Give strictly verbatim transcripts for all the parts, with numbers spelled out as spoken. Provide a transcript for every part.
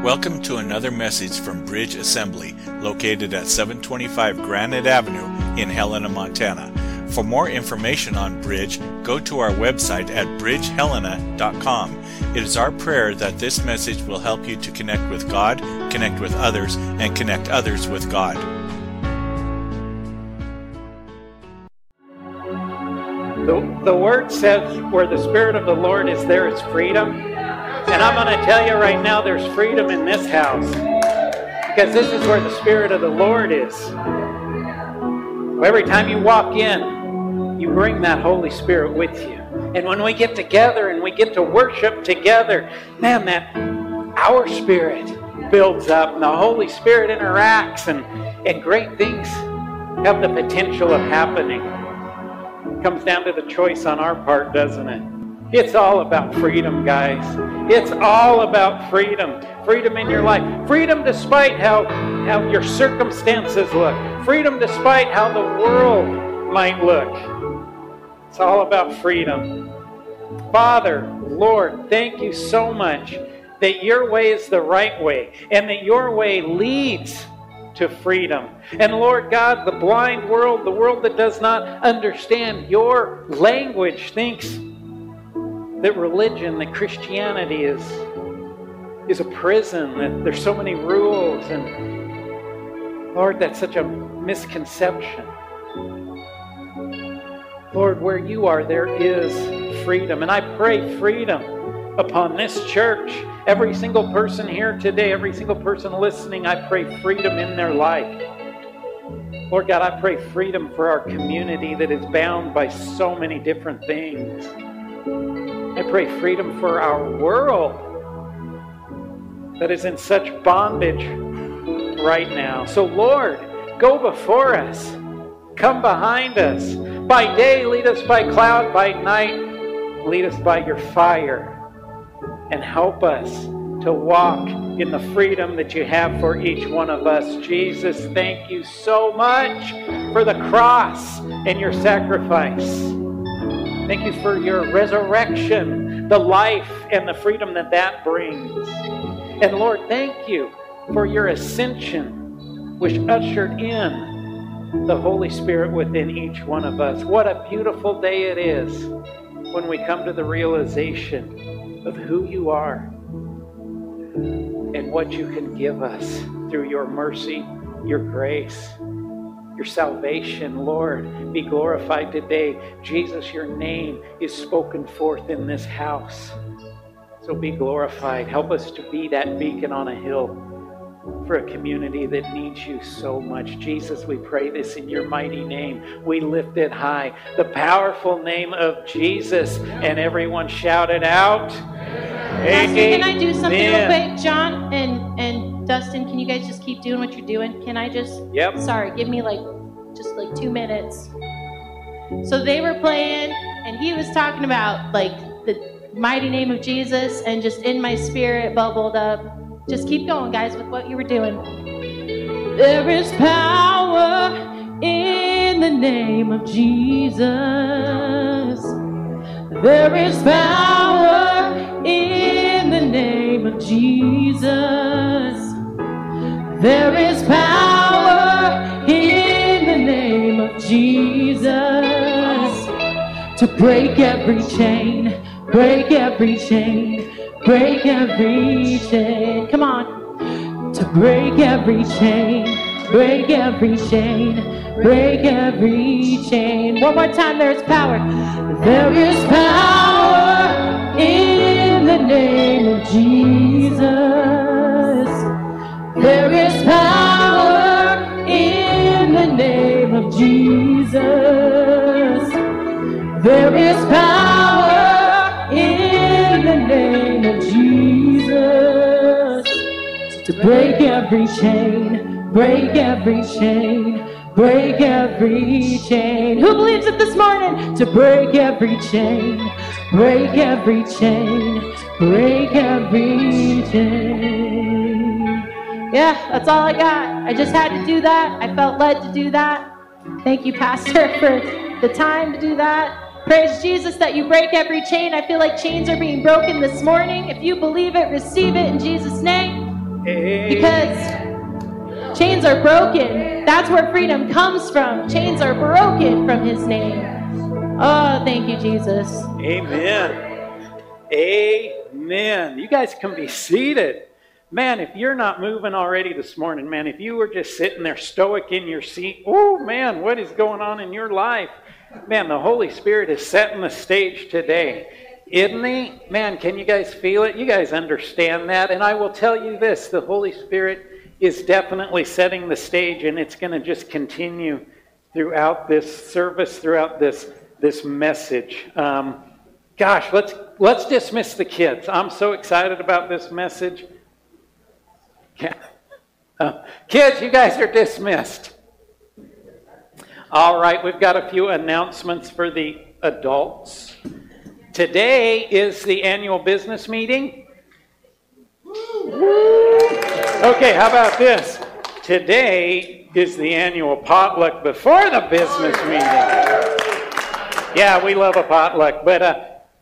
Welcome to another message from Bridge Assembly, located at seven twenty-five Granite Avenue in Helena, Montana. For more information on Bridge, go to our website at bridge helena dot com. It is our prayer that this message will help you to connect with God, connect with others, and connect others with God. The, the Word says where the Spirit of the Lord is, there is freedom. And I'm going to tell you right now, there's freedom in this house. Because this is where the Spirit of the Lord is. Every time you walk in, you bring that Holy Spirit with you. And when we get together and we get to worship together, man, that our spirit builds up and the Holy Spirit interacts and, and great things have the potential of happening. It comes down to the choice on our part, doesn't it? It's all about freedom, guys. It's all about freedom. Freedom in your life. Freedom despite how, how your circumstances look. Freedom despite how the world might look. It's all about freedom. Father, Lord, thank you so much that your way is the right way and that your way leads to freedom. And Lord God, the blind world, the world that does not understand your language, thinks that religion, that Christianity is, is a prison, that there's so many rules. And Lord, that's such a misconception. Lord, where you are, there is freedom. And I pray freedom upon this church. Every single person here today, every single person listening, I pray freedom in their life. Lord God, I pray freedom for our community that is bound by so many different things. I pray freedom for our world that is in such bondage right now. So Lord, go before us. Come behind us. By day, lead us by cloud. By night, lead us by your fire. And help us to walk in the freedom that you have for each one of us. Jesus, thank you so much for the cross and your sacrifice. Thank you for your resurrection, the life and the freedom that that brings. And Lord, thank you for your ascension, which ushered in the Holy Spirit within each one of us. What a beautiful day it is when we come to the realization of who you are and what you can give us through your mercy, your grace, your salvation. Lord, be glorified today. Jesus, your name is spoken forth in this house. So be glorified. Help us to be that beacon on a hill for a community that needs you so much. Jesus, we pray this in your mighty name. We lift it high. The powerful name of Jesus. And everyone shouted out. Pastor, can I do something real quick? John and, and Dustin, can you guys just keep doing what you're doing? Can I just? Yep. Sorry, give me like, just like two minutes. So they were playing, and he was talking about like the mighty name of Jesus, and just in my spirit bubbled up. Just keep going, guys, with what you were doing. There is power in the name of Jesus. There is power in the name of Jesus. There is power in the name of Jesus to break every chain, break every chain, break every chain. Come on. To break every chain, break every chain, break every chain. One more time, there is power. There is power in the name of Jesus. There is power in the name of Jesus. There is power in the name of Jesus to break every chain, break every chain, break every chain. Who believes it this morning? To break every chain, break every chain, break every chain. Yeah, that's all I got. I just had to do that. I felt led to do that. Thank you, Pastor, for the time to do that. Praise Jesus that you break every chain. I feel like chains are being broken this morning. If you believe it, receive it in Jesus' name. Because chains are broken. That's where freedom comes from. Chains are broken from his name. Oh, thank you, Jesus. Amen. Amen. You guys can be seated. Man, if you're not moving already this morning, man, if you were just sitting there stoic in your seat, oh, man, what is going on in your life? Man, the Holy Spirit is setting the stage today. Isn't he? Man, can you guys feel it? You guys understand that? And I will tell you this, the Holy Spirit is definitely setting the stage, and it's going to just continue throughout this service, throughout this, this message. Um, gosh, let's, let's dismiss the kids. I'm so excited about this message. Yeah. Uh, kids, you guys are dismissed. All right, we've got a few announcements for the adults. Today is the annual business meeting. Okay, how about this? Today is the annual potluck before the business meeting. Yeah, we love a potluck, but uh,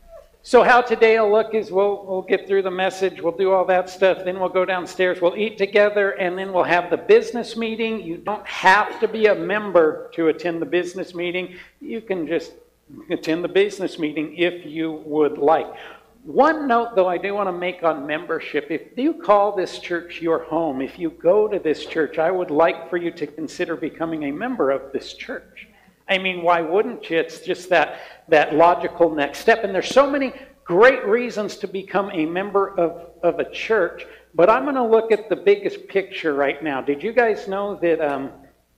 so how today will look is we'll, we'll get through the message, we'll do all that stuff, then we'll go downstairs, we'll eat together, and then we'll have the business meeting. You don't have to be a member to attend the business meeting. You can just attend the business meeting if you would like. One note, though, I do want to make on membership. If you call this church your home, if you go to this church, I would like for you to consider becoming a member of this church. I mean, why wouldn't you? It's just that, that logical next step. And there's so many great reasons to become a member of, of a church, but I'm going to look at the biggest picture right now. Did you guys know that um,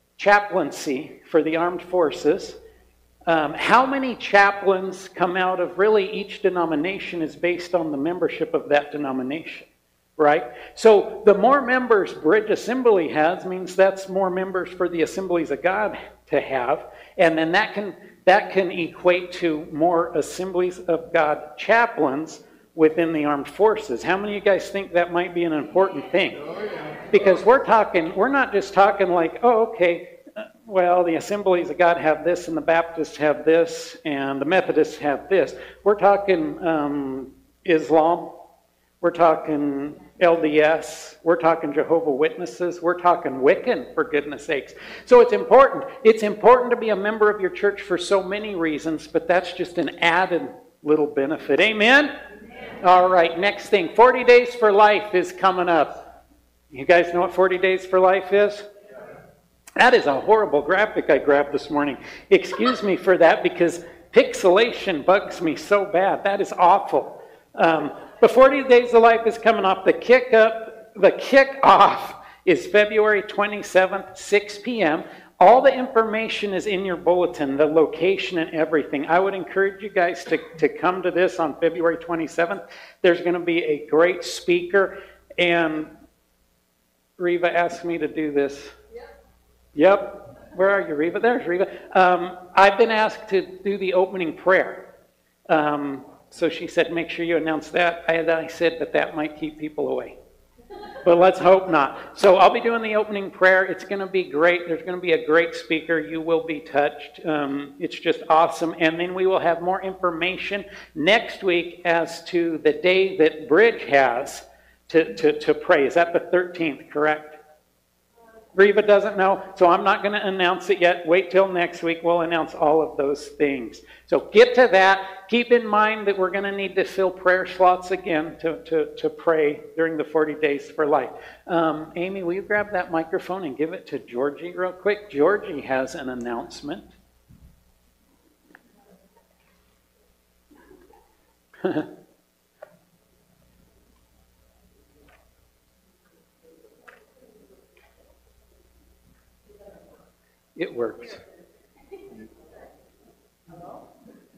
chaplaincy for the armed forces, um, how many chaplains come out of really each denomination is based on the membership of that denomination, right? So the more members Bridge Assembly has means that's more members for the Assemblies of God to have. And then that can that can equate to more Assemblies of God chaplains within the armed forces. How many of you guys think that might be an important thing? Because we're talking, we're not just talking like, oh, okay, well, the Assemblies of God have this, and the Baptists have this, and the Methodists have this. We're talking um, Islam. We're talking L D S, we're talking Jehovah's Witnesses, we're talking Wiccan, for goodness sakes. So it's important. It's important to be a member of your church for so many reasons, but that's just an added little benefit. Amen? Amen. All right, next thing. forty Days for Life is coming up. You guys know what forty Days for Life is? That is a horrible graphic I grabbed this morning. Excuse me for that, because pixelation bugs me so bad. That is awful. Um, The forty Days of Life is coming off. The kick up, the kick off is February twenty-seventh, six p.m. All the information is in your bulletin, the location and everything. I would encourage you guys to, to come to this on February twenty-seventh. There's going to be a great speaker, and Reva asked me to do this. Yep. Yep. Where are you, Reva? There's Reva. Um, I've been asked to do the opening prayer. Um, So she said, make sure you announce that. I, I said that that might keep people away. But let's hope not. So I'll be doing the opening prayer. It's going to be great. There's going to be a great speaker. You will be touched. Um, it's just awesome. And then we will have more information next week as to the day that Bridge has to, to, to pray. Is that the thirteenth, correct? Reva doesn't know, so I'm not going to announce it yet. Wait till next week. We'll announce all of those things. So get to that. Keep in mind that we're going to need to fill prayer slots again to, to, to pray during the forty Days for Life. Um, Amy, will you grab that microphone and give it to Georgie real quick? Georgie has an announcement. It works. Hello?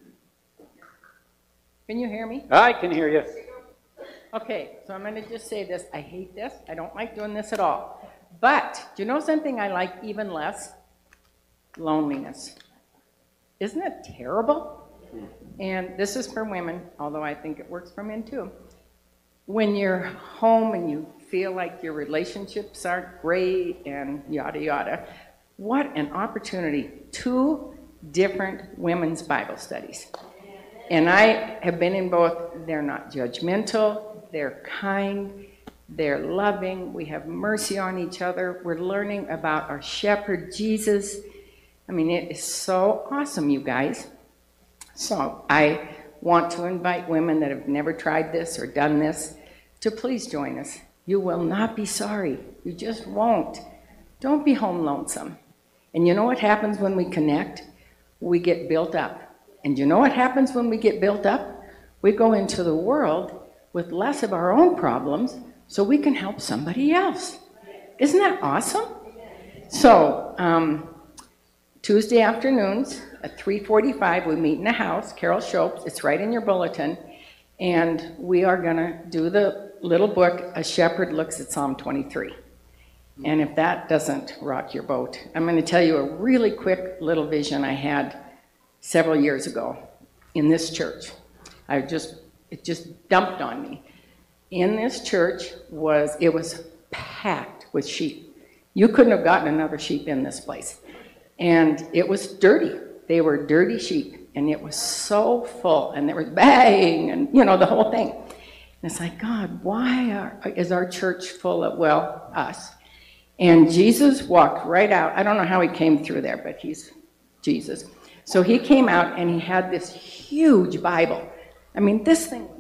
Can you hear me? I can hear you. Okay, so I'm going to just say this. I hate this. I don't like doing this at all. But do you know something I like even less? Loneliness. Isn't it terrible? And this is for women, although I think it works for men too. When you're home and you feel like your relationships aren't great and yada yada, what an opportunity. Two different women's Bible studies. And I have been in both. They're not judgmental. They're kind. They're loving. We have mercy on each other. We're learning about our shepherd, Jesus. I mean, it is so awesome, you guys. So I want to invite women that have never tried this or done this to please join us. You will not be sorry. You just won't. Don't be home lonesome. And you know what happens when we connect? We get built up. And you know what happens when we get built up? We go into the world with less of our own problems so we can help somebody else. Isn't that awesome? So, um, Tuesday afternoons at three forty-five, we meet in the house, Carol Shopes. It's right in your bulletin. And we are going to do the little book, A Shepherd Looks at Psalm twenty-three. And if that doesn't rock your boat, I'm going to tell you a really quick little vision I had several years ago in this church. I just, it just dumped on me. In this church was, it was packed with sheep. You couldn't have gotten another sheep in this place. And it was dirty. They were dirty sheep. And it was so full. And there was bang and, you know, the whole thing. And it's like, God, why are, is our church full of, well, us? And Jesus walked right out. I don't know how he came through there, but he's Jesus. So he came out and he had this huge Bible. I mean, this thing.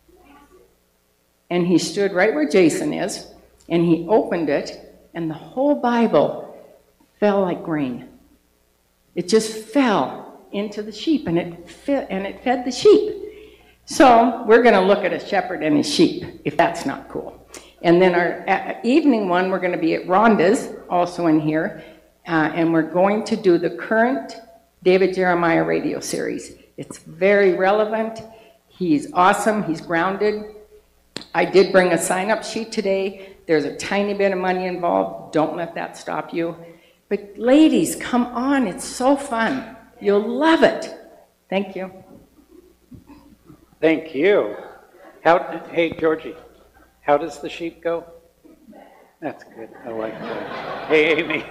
And he stood right where Jason is, and he opened it, and the whole Bible fell like rain. It just fell into the sheep, and it fit, and it fed the sheep. So we're going to look at a shepherd and his sheep, if that's not cool. And then our evening one, we're going to be at Rhonda's, also in here, uh, and we're going to do the current David Jeremiah radio series. It's very relevant. He's awesome. He's grounded. I did bring a sign-up sheet today. There's a tiny bit of money involved. Don't let that stop you. But ladies, come on. It's so fun. You'll love it. Thank you. Thank you. How? Hey, Georgie. How does the sheep go? That's good. I like that. Hey, Amy.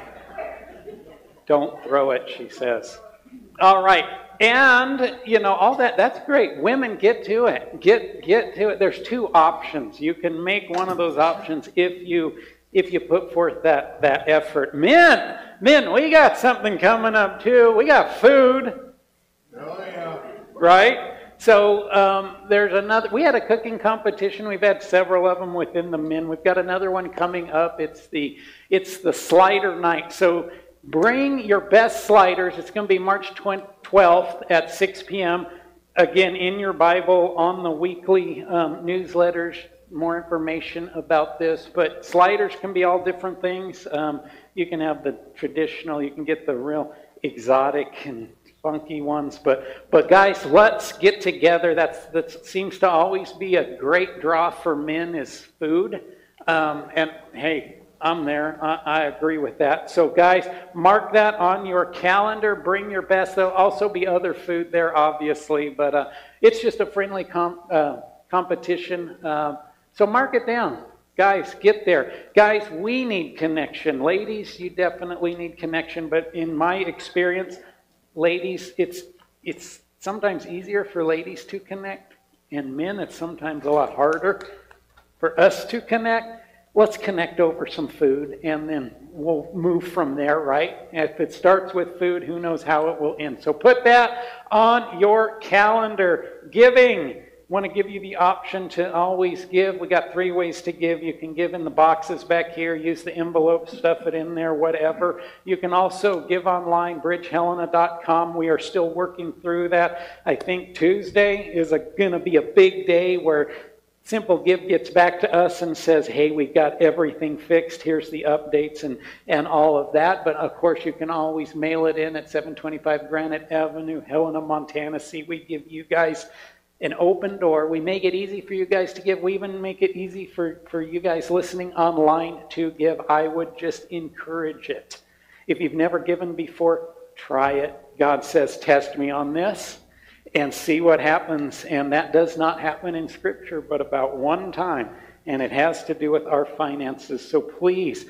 Don't throw it, she says. All right. And, you know, all that, that's great. Women, get to it. Get get to it. There's two options. You can make one of those options if you if you put forth that, that effort. Men, men, we got something coming up, too. We got food. Oh, yeah. Right? So um, there's another, we had a cooking competition. We've had several of them within the men. We've got another one coming up. It's the, it's the slider night. So bring your best sliders. It's going to be March twelfth at six p.m. Again, in your Bible, on the weekly um, newsletters, more information about this. But sliders can be all different things. Um, you can have the traditional, you can get the real exotic and funky ones, but but guys, let's get together. That's that seems to always be a great draw for men is food. Um, and hey, I'm there. I, I agree with that. So guys, mark that on your calendar. Bring your best. There'll also be other food there, obviously, but uh, it's just a friendly com- uh, competition. Uh, so mark it down. Guys, get there. Guys, we need connection. Ladies, you definitely need connection, but in my experience, ladies, it's it's sometimes easier for ladies to connect, and men, it's sometimes a lot harder for us to connect. Let's connect over some food, and then we'll move from there, right? If it starts with food, who knows how it will end. So put that on your calendar. Giving. Want to give you the option to always give. We got three ways to give. You can give in the boxes back here, use the envelope, stuff it in there, whatever. You can also give online, bridge helena dot com. We are still working through that. I think Tuesday is going to be a big day where Simple Give gets back to us and says, hey, we got everything fixed. Here's the updates and, and all of that. But, of course, you can always mail it in at seven twenty-five Granite Avenue, Helena, Montana. See, we give you guys an open door. We make it easy for you guys to give. We even make it easy for, for you guys listening online to give. I would just encourage it. If you've never given before, try it. God says, test me on this and see what happens. And that does not happen in Scripture, but about one time. And it has to do with our finances. So please,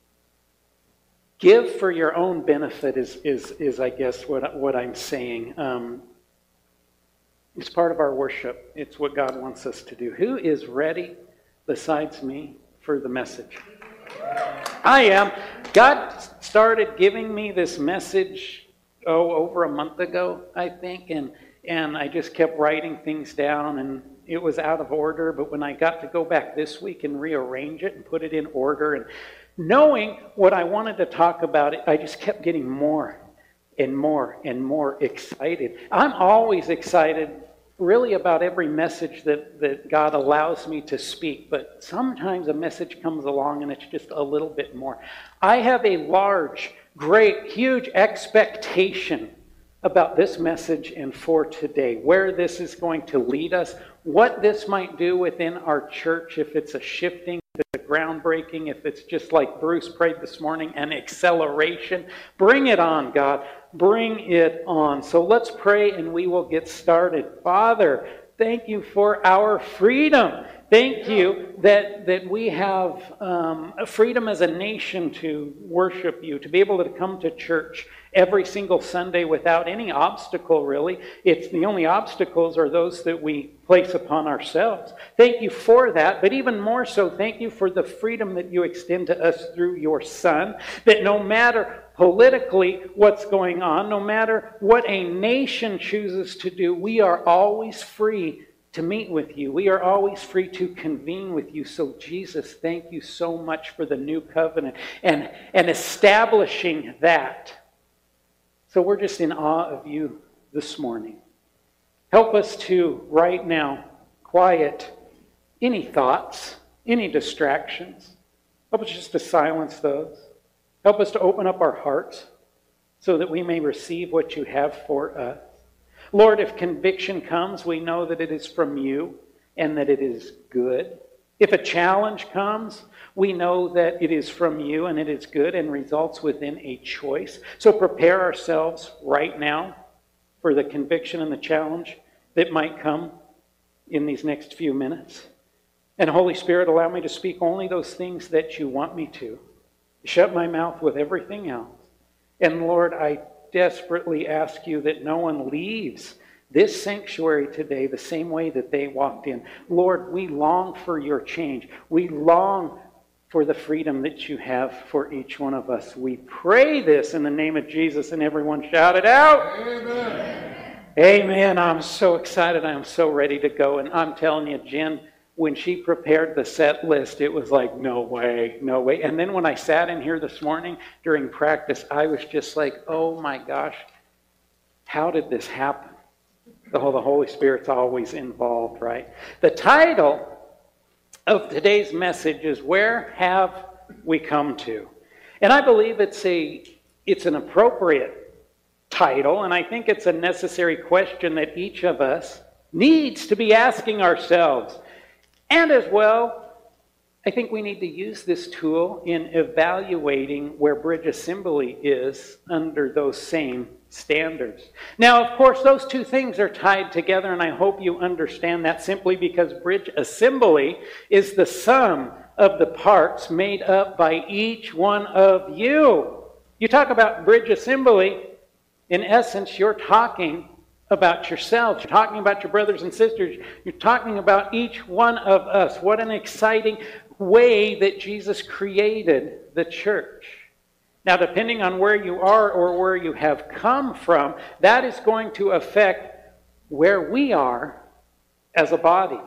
give for your own benefit is, is, is I guess, what, what I'm saying. Um, It's part of our worship. It's what God wants us to do. Who is ready besides me for the message? I am. God started giving me this message, oh, over a month ago, I think, and and I just kept writing things down, and it was out of order. But when I got to go back this week and rearrange it and put it in order, and knowing what I wanted to talk about, I just kept getting more and more and more excited. I'm always excited, really, about every message that, that God allows me to speak, but sometimes a message comes along and it's just a little bit more. I have a large, great, huge expectation about this message and for today, where this is going to lead us, what this might do within our church, if it's a shifting, if it's a groundbreaking, if it's just like Bruce prayed this morning, an acceleration. Bring it on, God. Bring it on. So let's pray and we will get started. Father, thank you for our freedom. Thank you that, that we have um, a freedom as a nation to worship you, to be able to come to church every single Sunday without any obstacle, really. It's the only obstacles are those that we place upon ourselves. Thank you for that, but even more so, thank you for the freedom that you extend to us through your Son, that no matter politically what's going on, no matter what a nation chooses to do, we are always free to meet with you. We are always free to convene with you. So Jesus, thank you so much for the new covenant and, and establishing that. So we're just in awe of you this morning. Help us to, right now, quiet any thoughts, any distractions. Help us just to silence those. Help us to open up our hearts so that we may receive what you have for us. Lord, if conviction comes, we know that it is from you and that it is good. If a challenge comes, we know that it is from you and it is good and results within a choice. So prepare ourselves right now for the conviction and the challenge that might come in these next few minutes. And Holy Spirit, allow me to speak only those things that you want me to. Shut my mouth with everything else. And Lord, I desperately ask you that no one leaves this sanctuary today the same way that they walked in. Lord, we long for your change. We long for the freedom that you have for each one of us. We pray this in the name of Jesus, and everyone shout it out. Amen. Amen. I'm so excited. I'm so ready to go. And I'm telling you, Jen, when she prepared the set list, it was like, no way, no way. And then when I sat in here this morning during practice, I was just like, oh my gosh, how did this happen? Oh, the Holy Spirit's always involved, right? The title of today's message is, Where Have We Come To? And I believe it's a it's an appropriate title, and I think it's a necessary question that each of us needs to be asking ourselves. And as well, I think we need to use this tool in evaluating where Bridge Assembly is under those same standards. Now, of course, those two things are tied together, and I hope you understand that simply because Bridge Assembly is the sum of the parts made up by each one of you. You talk about Bridge Assembly, in essence, you're talking about yourselves. You're talking about your brothers and sisters. You're talking about each one of us. What an exciting way that Jesus created the church. Now, depending on where you are or where you have come from, that is going to affect where we are as a body.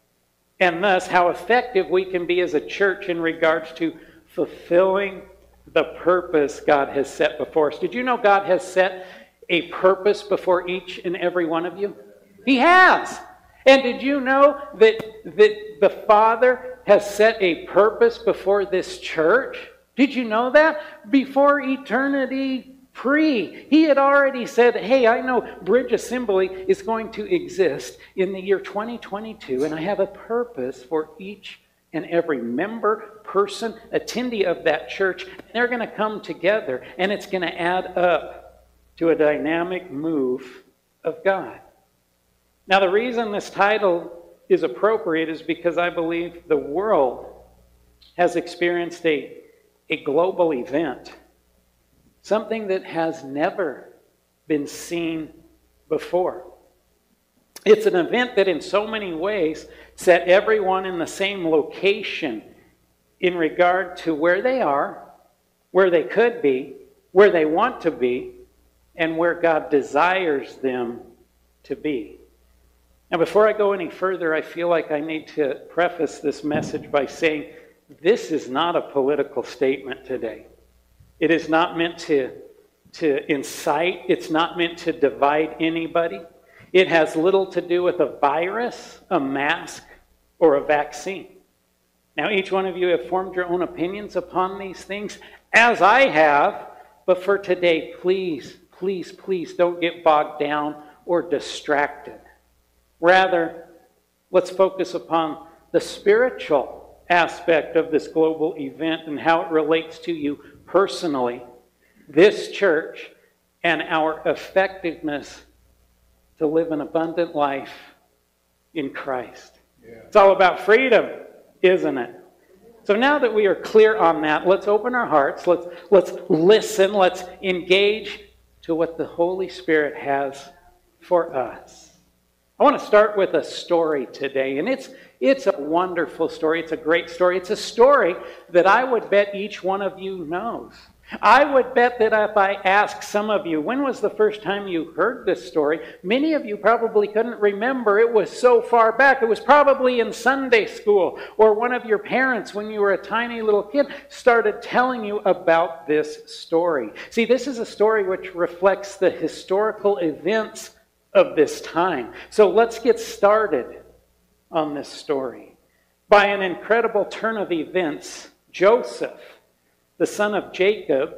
And thus, how effective we can be as a church in regards to fulfilling the purpose God has set before us. Did you know God has set a purpose before each and every one of you? He has. And did you know that, that the Father has set a purpose before this church? Did you know that? Before eternity pre, He had already said, hey, I know Bridge Assembly is going to exist in the year twenty twenty-two, and I have a purpose for each and every member, person, attendee of that church. They're going to come together, and it's going to add up to a dynamic move of God. Now, the reason this title is appropriate is because I believe the world has experienced a, a global event, something that has never been seen before. It's an event that in so many ways set everyone in the same location in regard to where they are, where they could be, where they want to be, and where God desires them to be. Now, before I go any further, I feel like I need to preface this message by saying this is not a political statement today. It is not meant to, to incite. It's not meant to divide anybody. It has little to do with a virus, a mask, or a vaccine. Now, each one of you have formed your own opinions upon these things, as I have. But for today, please, please, please don't get bogged down or distracted. Rather, let's focus upon the spiritual aspect of this global event and how it relates to you personally, this church, and our effectiveness to live an abundant life in Christ. Yeah. It's all about freedom, isn't it? So now that we are clear on that, let's open our hearts, let's, let's listen, let's engage to what the Holy Spirit has for us. I want to start with a story today, and it's it's a wonderful story. It's a great story. It's a story that I would bet each one of you knows. I would bet that if I ask some of you, when was the first time you heard this story? Many of you probably couldn't remember. It was so far back. It was probably in Sunday school, or one of your parents, when you were a tiny little kid, started telling you about this story. See, this is a story which reflects the historical events of this time. So let's get started on this story. By an incredible turn of events, Joseph, the son of Jacob,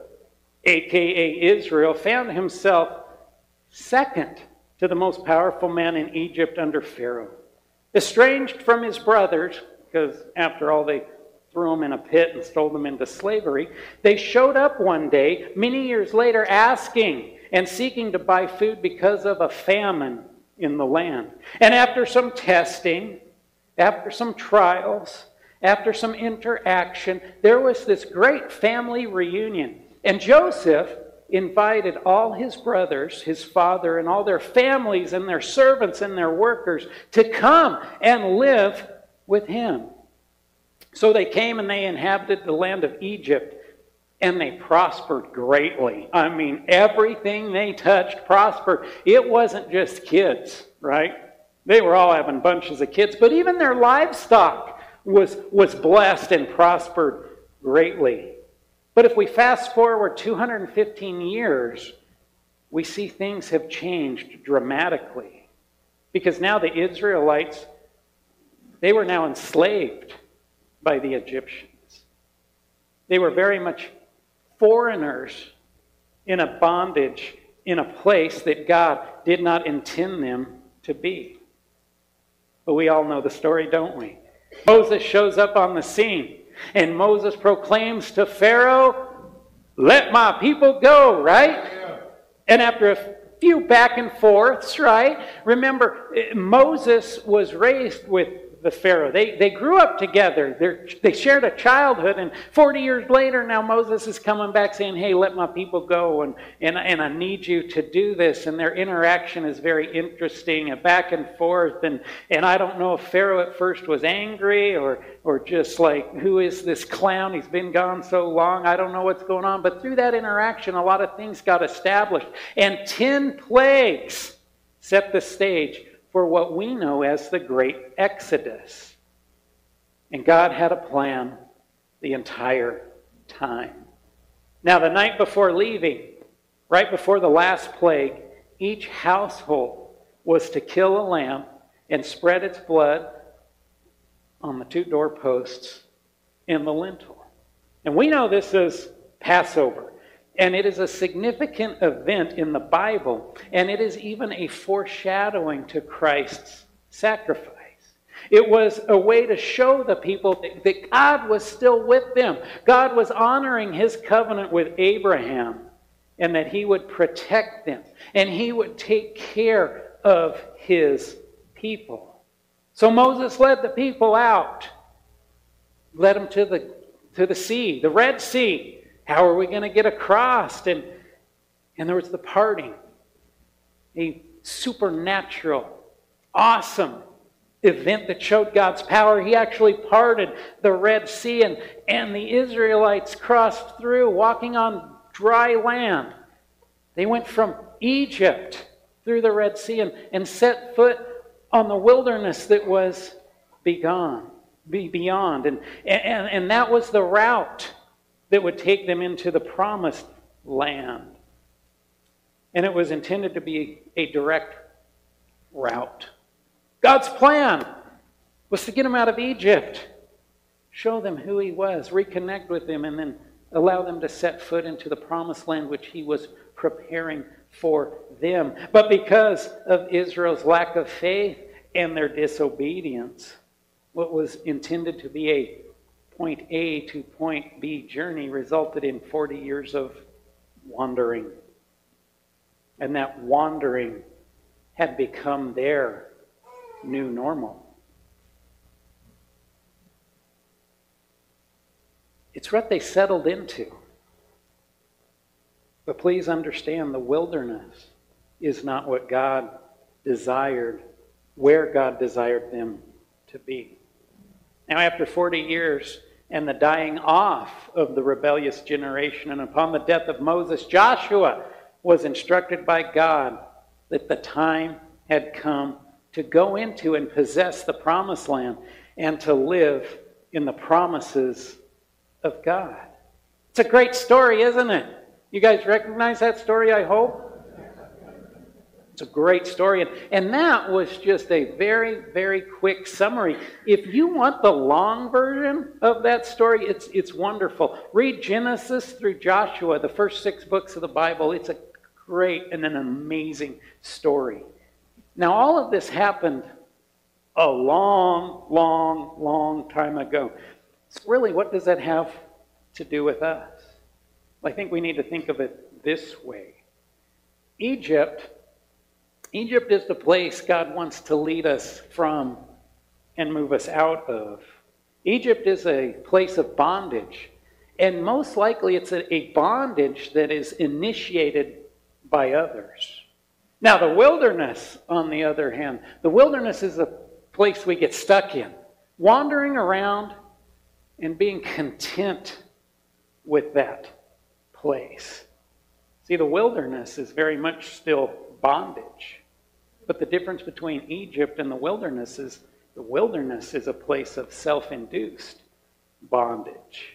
aka Israel, found himself second to the most powerful man in Egypt under Pharaoh. Estranged from his brothers, because after all they threw him in a pit and sold him into slavery, they showed up one day, many years later, asking and seeking to buy food because of a famine in the land. And after some testing, after some trials, after some interaction, there was this great family reunion. And Joseph invited all his brothers, his father, and all their families and their servants and their workers to come and live with him. So they came and they inhabited the land of Egypt. And they prospered greatly. I mean, everything they touched prospered. It wasn't just kids, right? They were all having bunches of kids. But even their livestock was, was blessed and prospered greatly. But if we fast forward two hundred fifteen years, we see things have changed dramatically. Because now the Israelites, they were now enslaved by the Egyptians. They were very much foreigners in a bondage in a place that God did not intend them to be. But we all know the story, don't we? Moses shows up on the scene, and Moses proclaims to Pharaoh, "Let my people go," right? Yeah. And after a few back and forths, right? Remember, Moses was raised with the Pharaoh. They, they grew up together. They're, they shared a childhood, and forty years later, now Moses is coming back saying, "Hey, let my people go, and, and, and I need you to do this." And their interaction is very interesting, and back and forth. And, and I don't know if Pharaoh at first was angry or, or just like, who is this clown? He's been gone so long. I don't know what's going on. But through that interaction, a lot of things got established. And ten plagues set the stage for what we know as the Great Exodus. And God had a plan the entire time. Now, the night before leaving, right before the last plague, each household was to kill a lamb and spread its blood on the two doorposts in the lintel. And we know this is Passover. And it is a significant event in the Bible, and it is even a foreshadowing to Christ's sacrifice. It was a way to show the people that, that God was still with them. God was honoring his covenant with Abraham, and that he would protect them, and he would take care of his people. So Moses led the people out, led them to the, to the sea, the Red Sea. How are we going to get across? And, and there was the parting. A supernatural, awesome event that showed God's power. He actually parted the Red Sea, and, and the Israelites crossed through, walking on dry land. They went from Egypt through the Red Sea and, and set foot on the wilderness that was begone, be beyond. And, and, and that was the route that would take them into the promised land. And it was intended to be a direct route. God's plan was to get them out of Egypt, show them who He was, reconnect with them, and then allow them to set foot into the promised land which He was preparing for them. But because of Israel's lack of faith and their disobedience, what was intended to be a point A to point B journey resulted in forty years of wandering. And that wandering had become their new normal. It's what they settled into. But please understand, the wilderness is not what God desired, where God desired them to be. Now, after forty years and the dying off of the rebellious generation, and upon the death of Moses, Joshua was instructed by God that the time had come to go into and possess the promised land and to live in the promises of God. It's a great story, isn't it? You guys recognize that story, I hope? It's a great story. And, and that was just a very, very quick summary. If you want the long version of that story, it's, it's wonderful. Read Genesis through Joshua, the first six books of the Bible. It's a great and an amazing story. Now, all of this happened a long, long, long time ago. So really, what does that have to do with us? Well, I think we need to think of it this way. Egypt, Egypt is the place God wants to lead us from and move us out of. Egypt is a place of bondage, and most likely it's a, a bondage that is initiated by others. Now, the wilderness, on the other hand, the wilderness is a place we get stuck in, wandering around and being content with that place. See, the wilderness is very much still bondage. But the difference between Egypt and the wilderness is the wilderness is a place of self-induced bondage.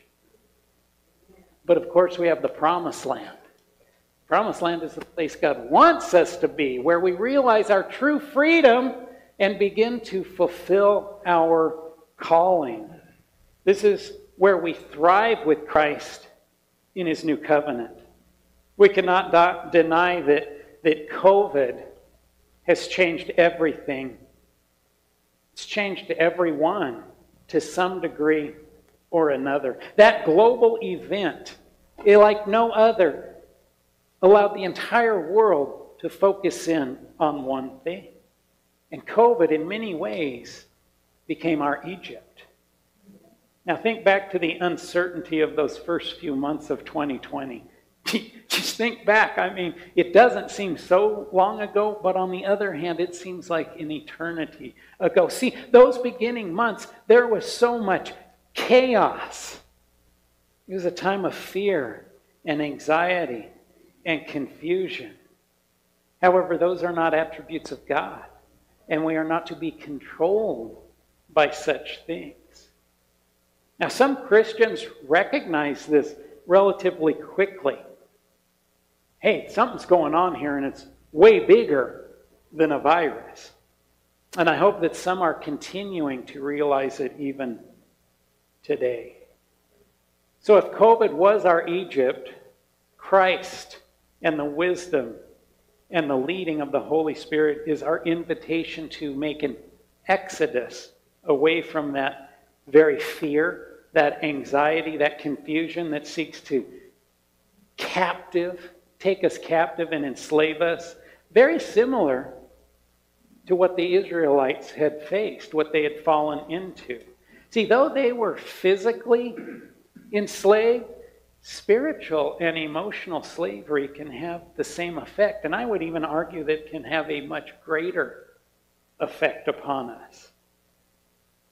But of course, we have the promised land. Promised land is the place God wants us to be, where we realize our true freedom and begin to fulfill our calling. This is where we thrive with Christ in His new covenant. We cannot do- deny that, that COVID has changed everything. It's changed everyone to some degree or another. That global event, like no other, allowed the entire world to focus in on one thing. And COVID, in many ways, became our Egypt. Now think back to the uncertainty of those first few months of twenty twenty. Just think back. I mean, it doesn't seem so long ago, but on the other hand, it seems like an eternity ago. See, those beginning months, there was so much chaos. It was a time of fear and anxiety and confusion. However, those are not attributes of God, and we are not to be controlled by such things. Now, some Christians recognize this relatively quickly. Hey, something's going on here, and it's way bigger than a virus. And I hope that some are continuing to realize it even today. So if COVID was our Egypt, Christ and the wisdom and the leading of the Holy Spirit is our invitation to make an exodus away from that very fear, that anxiety, that confusion that seeks to captive, take us captive and enslave us. Very similar to what the Israelites had faced, what they had fallen into. See, though they were physically enslaved, spiritual and emotional slavery can have the same effect. And I would even argue that it can have a much greater effect upon us.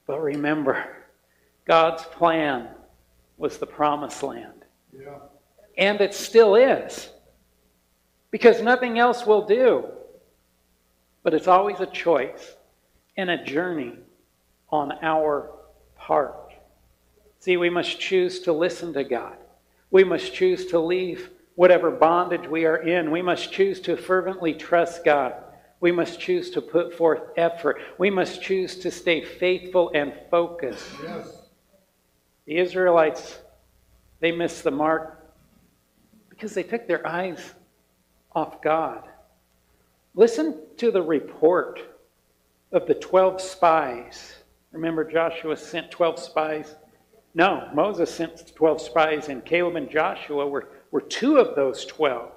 But remember, God's plan was the promised land. Yeah. And it still is. Because nothing else will do. But it's always a choice and a journey on our part. See, we must choose to listen to God. We must choose to leave whatever bondage we are in. We must choose to fervently trust God. We must choose to put forth effort. We must choose to stay faithful and focused. Yes. The Israelites, they missed the mark because they took their eyes off God. Listen to the report of the twelve spies. Remember, Joshua sent twelve spies? No, Moses sent twelve spies, and Caleb and Joshua were, were two of those twelve.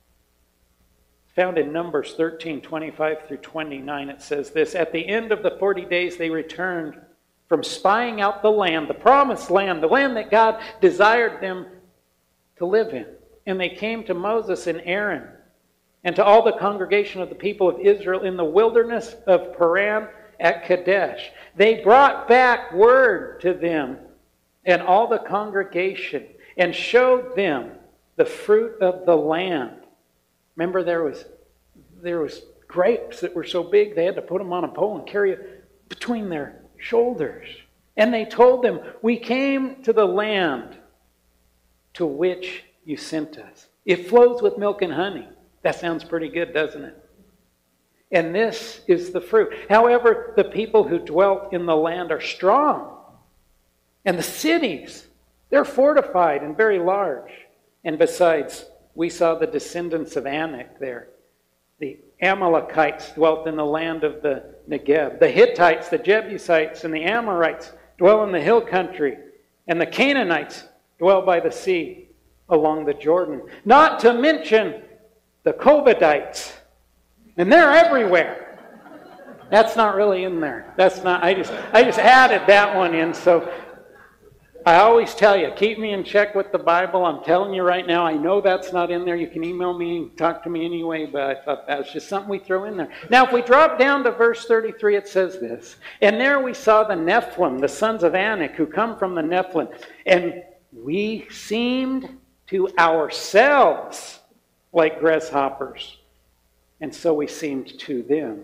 Found in Numbers thirteen, twenty-five through twenty-nine, it says this: At the end of the forty days they returned from spying out the land, the promised land, the land that God desired them to live in. And they came to Moses and Aaron and to all the congregation of the people of Israel in the wilderness of Paran at Kadesh. They brought back word to them and all the congregation and showed them the fruit of the land. Remember, there was, there was grapes that were so big they had to put them on a pole and carry it between their shoulders. And they told them, we came to the land to which you sent us. It flows with milk and honey. That sounds pretty good, doesn't it? And this is the fruit. However, the people who dwelt in the land are strong. And the cities, they're fortified and very large. And besides, we saw the descendants of Anak there. The Amalekites dwelt in the land of the Negeb. The Hittites, the Jebusites, and the Amorites dwell in the hill country. And the Canaanites dwell by the sea along the Jordan. Not to mention the Covidites. And they're everywhere. That's not really in there. That's not, I just, I just added that one in. So I always tell you, keep me in check with the Bible. I'm telling you right now, I know that's not in there. You can email me and talk to me anyway, but I thought that was just something we throw in there. Now, if we drop down to verse thirty-three, it says this: And there we saw the Nephilim, the sons of Anak, who come from the Nephilim. And we seemed to ourselves like grasshoppers, and so we seemed to them.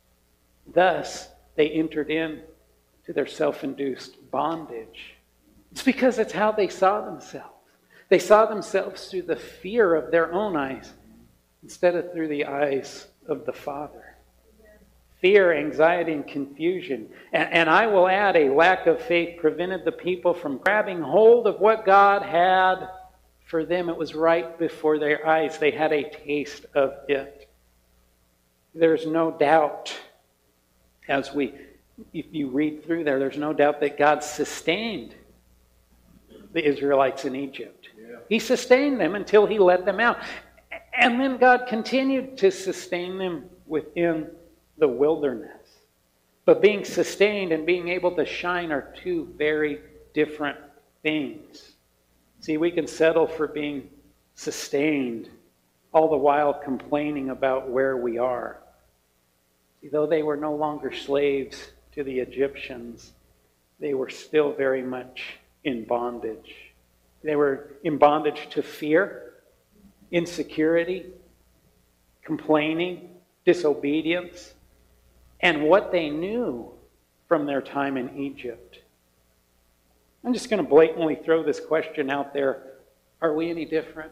Thus, they entered into their self-induced bondage. It's because it's how they saw themselves. They saw themselves through the fear of their own eyes instead of through the eyes of the Father. Fear, anxiety, and confusion. And, and I will add, a lack of faith prevented the people from grabbing hold of what God had for them. It was right before their eyes. They had a taste of it. There's no doubt, as we, if you read through there, there's no doubt that God sustained the Israelites in Egypt. Yeah. He sustained them until He let them out. And then God continued to sustain them within the wilderness. But being sustained and being able to shine are two very different things. See, we can settle for being sustained, all the while complaining about where we are. See, though they were no longer slaves to the Egyptians, they were still very much in bondage. They were in bondage to fear, insecurity, complaining, disobedience, and what they knew from their time in Egypt. I'm just going to blatantly throw this question out there. Are we any different?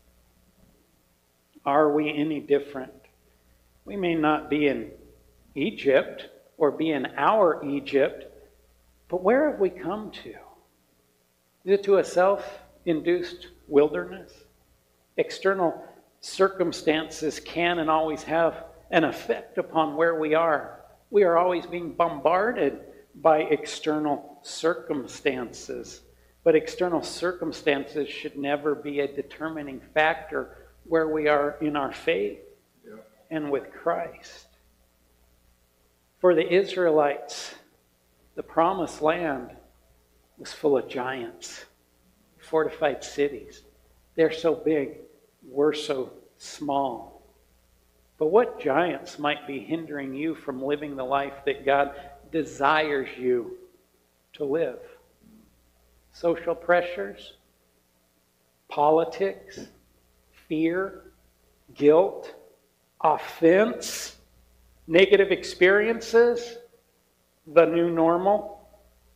Are we any different? We may not be in Egypt or be in our Egypt, but where have we come to? Is it to a self-induced wilderness? External circumstances can and always have an effect upon where we are. We are always being bombarded by external circumstances. But external circumstances should never be a determining factor where we are in our faith yeah. and with Christ. For the Israelites, the promised land was full of giants, fortified cities. They're so big, we're so small. But what giants might be hindering you from living the life that God desires you to live. Social pressures, politics, fear, guilt, offense, negative experiences, the new normal.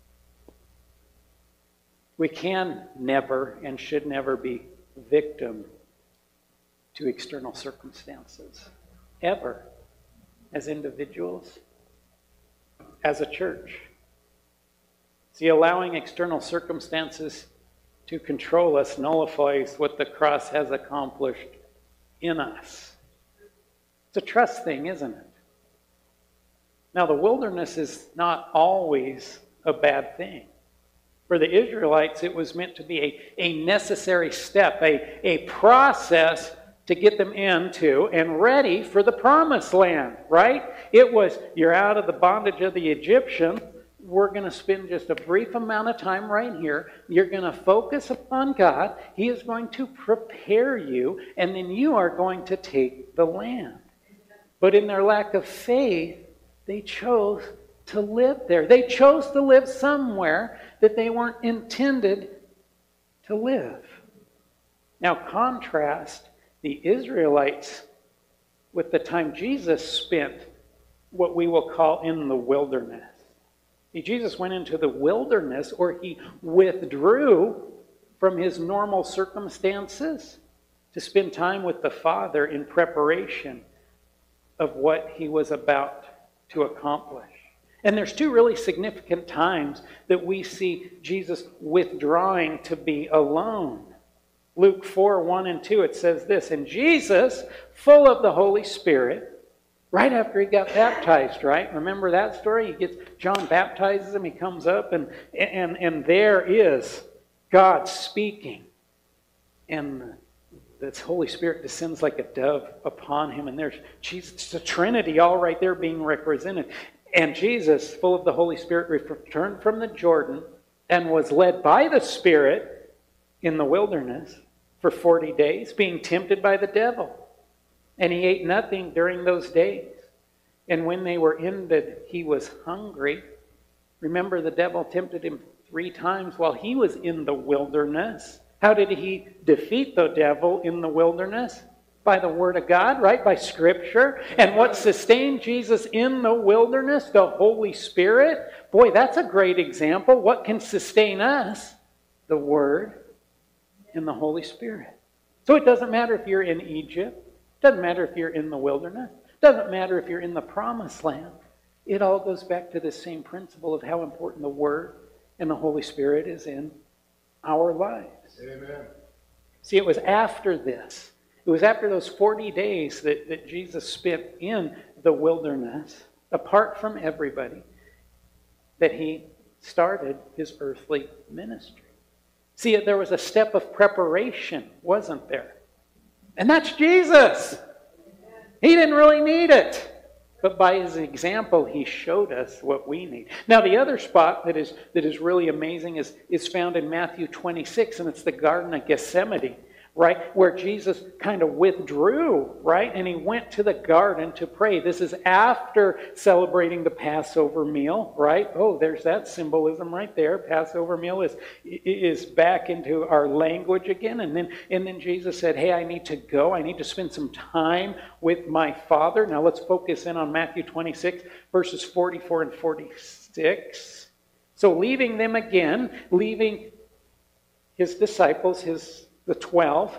We can never and should never be victim to external circumstances, ever, as individuals, as a church. See, allowing external circumstances to control us nullifies what the cross has accomplished in us. It's a trust thing, isn't it? Now, the wilderness is not always a bad thing. For the Israelites, it was meant to be a, a necessary step, a, a process to get them into and ready for the promised land, right? It was, you're out of the bondage of the Egyptian. We're going to spend just a brief amount of time right here. You're going to focus upon God. He is going to prepare you, and then you are going to take the land. But in their lack of faith, they chose to live there. They chose to live somewhere that they weren't intended to live. Now contrast the Israelites with the time Jesus spent what we will call in the wilderness. See, Jesus went into the wilderness, or he withdrew from his normal circumstances to spend time with the Father in preparation of what he was about to accomplish. And there's two really significant times that we see Jesus withdrawing to be alone. Luke four, one and two, it says this, and Jesus, full of the Holy Spirit, right after he got baptized, right? Remember that story? He gets, John baptizes him, he comes up, and, and, and there is God speaking. And the Holy Spirit descends like a dove upon him, and there's Jesus, it's the Trinity all right there being represented. And Jesus, full of the Holy Spirit, returned from the Jordan and was led by the Spirit in the wilderness for forty days, being tempted by the devil. And he ate nothing during those days. And when they were ended, he was hungry. Remember, the devil tempted him three times while he was in the wilderness. How did he defeat the devil in the wilderness? By the Word of God, right? By Scripture. And what sustained Jesus in the wilderness? The Holy Spirit. Boy, that's a great example. What can sustain us? The Word and the Holy Spirit. So it doesn't matter if you're in Egypt. It doesn't matter if you're in the wilderness. It doesn't matter if you're in the Promised Land. It all goes back to the same principle of how important the Word and the Holy Spirit is in our lives. Amen. See, it was after this. It was after those forty days that, that Jesus spent in the wilderness, apart from everybody, that he started his earthly ministry. See, there was a step of preparation, wasn't there? And that's Jesus. He didn't really need it. But by his example, he showed us what we need. Now, the other spot that is, that is really amazing is, is found in Matthew twenty-six, and it's the Garden of Gethsemane, right? Where Jesus kind of withdrew, right? And he went to the garden to pray. This is after celebrating the Passover meal, right? Oh, there's that symbolism right there. Passover meal is, is back into our language again. And then, and then Jesus said, hey, I need to go. I need to spend some time with my Father. Now let's focus in on Matthew twenty-six, verses forty-four and forty-six. So leaving them again, leaving his disciples, his the twelve,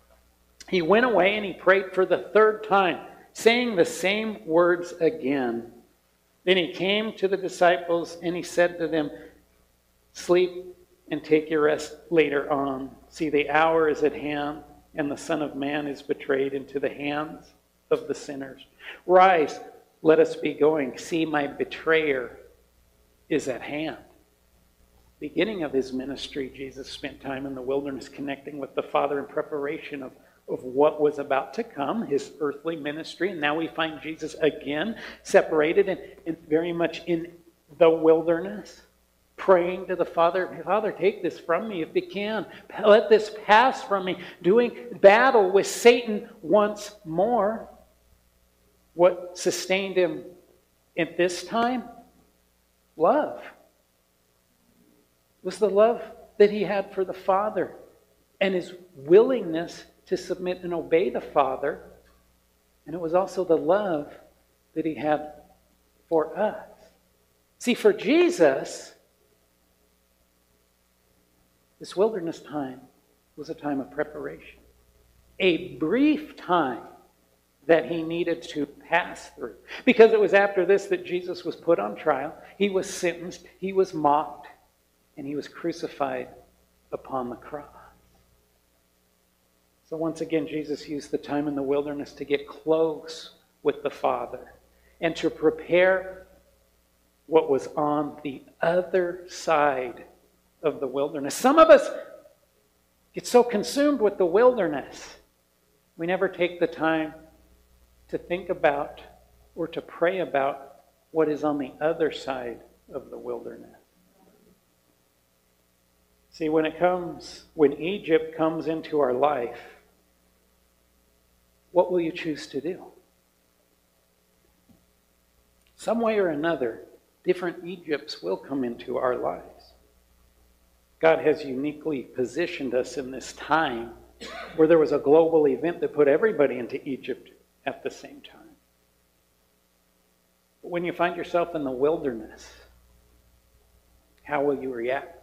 he went away and he prayed for the third time, saying the same words again. Then he came to the disciples and he said to them, sleep and take your rest later on. See, the hour is at hand, and the Son of Man is betrayed into the hands of the sinners. Rise, let us be going. See, my betrayer is at hand. Beginning of his ministry, Jesus spent time in the wilderness connecting with the Father in preparation of, of what was about to come, his earthly ministry. And now we find Jesus again separated and, and very much in the wilderness, praying to the Father, Father, take this from me if you can. Let this pass from me. Doing battle with Satan once more. What sustained him at this time? Love. was the love that he had for the Father and his willingness to submit and obey the Father. And it was also the love that he had for us. See, for Jesus, this wilderness time was a time of preparation. A brief time that he needed to pass through. Because it was after this that Jesus was put on trial. He was sentenced, he was mocked, and he was crucified upon the cross. So once again, Jesus used the time in the wilderness to get close with the Father and to prepare what was on the other side of the wilderness. Some of us get so consumed with the wilderness, we never take the time to think about or to pray about what is on the other side of the wilderness. See, when it comes, when Egypt comes into our life, what will you choose to do? Some way or another, different Egypts will come into our lives. God has uniquely positioned us in this time where there was a global event that put everybody into Egypt at the same time. But when you find yourself in the wilderness, how will you react?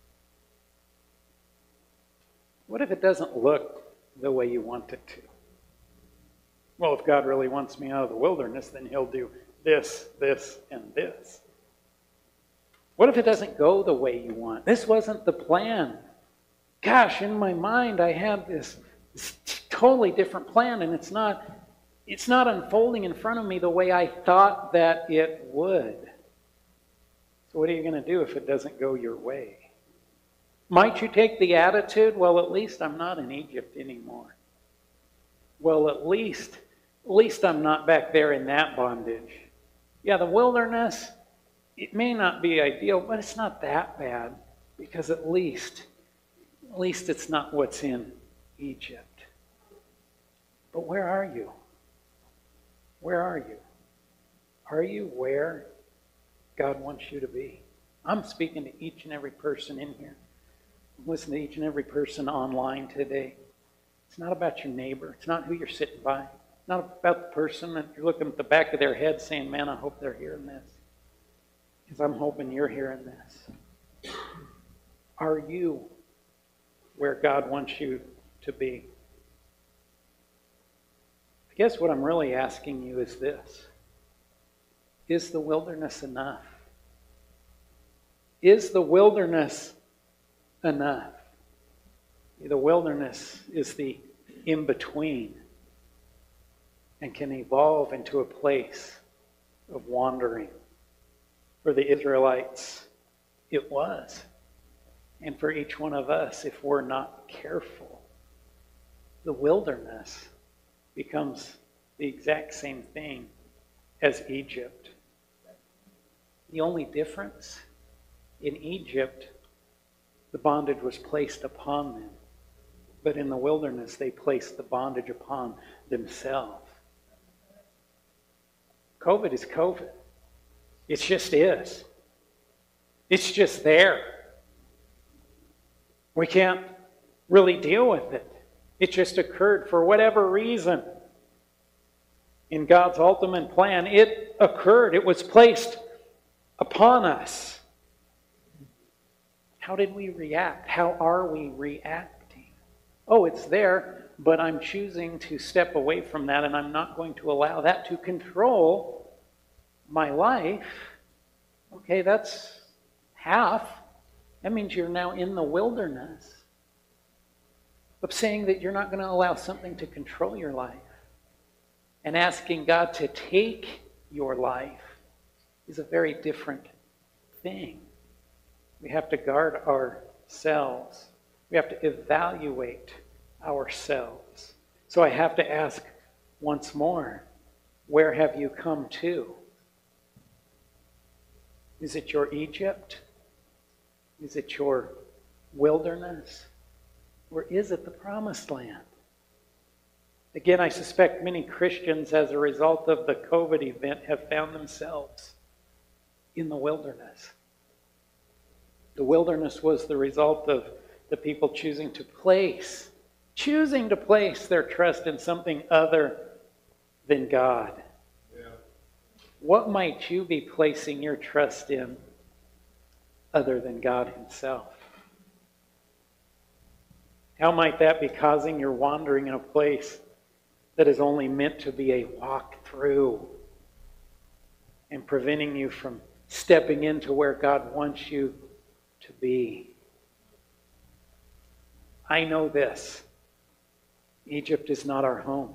What if it doesn't look the way you want it to? Well, if God really wants me out of the wilderness, then he'll do this, this, and this. What if it doesn't go the way you want? This wasn't the plan. Gosh, in my mind I had this, this totally different plan, and it's not, it's not unfolding in front of me the way I thought that it would. So what are you going to do if it doesn't go your way? Might you take the attitude, well, at least I'm not in Egypt anymore. Well, at least, at least I'm not back there in that bondage. Yeah, the wilderness, it may not be ideal, but it's not that bad, because at least, at least it's not what's in Egypt. But where are you? Where are you? Are you where God wants you to be? I'm speaking to each and every person in here. Listen to each and every person online today. It's not about your neighbor. It's not who you're sitting by. It's not about the person that you're looking at the back of their head saying, man, I hope they're hearing this. Because I'm hoping you're hearing this. Are you where God wants you to be? I guess what I'm really asking you is this. Is the wilderness enough? Is the wilderness enough? The wilderness is the in-between and can evolve into a place of wandering. For the Israelites, it was. And for each one of us, if we're not careful, the wilderness becomes the exact same thing as Egypt. The only difference, in Egypt, the bondage was placed upon them. But in the wilderness, they placed the bondage upon themselves. COVID is COVID. It just is. It's just there. We can't really deal with it. It just occurred for whatever reason. In God's ultimate plan, it occurred. It was placed upon us. How did we react? How are we reacting? Oh, it's there, but I'm choosing to step away from that, and I'm not going to allow that to control my life. Okay, that's half. That means you're now in the wilderness of saying that you're not going to allow something to control your life. And asking God to take your life is a very different thing. We have to guard ourselves. We have to evaluate ourselves. So I have to ask once more, where have you come to? Is it your Egypt? Is it your wilderness? Or is it the promised land? Again, I suspect many Christians, as a result of the COVID event, have found themselves in the wilderness. The wilderness was the result of the people choosing to place, choosing to place their trust in something other than God. Yeah. What might you be placing your trust in other than God Himself? How might that be causing your wandering in a place that is only meant to be a walk through and preventing you from stepping into where God wants you to be? I know this. Egypt is not our home.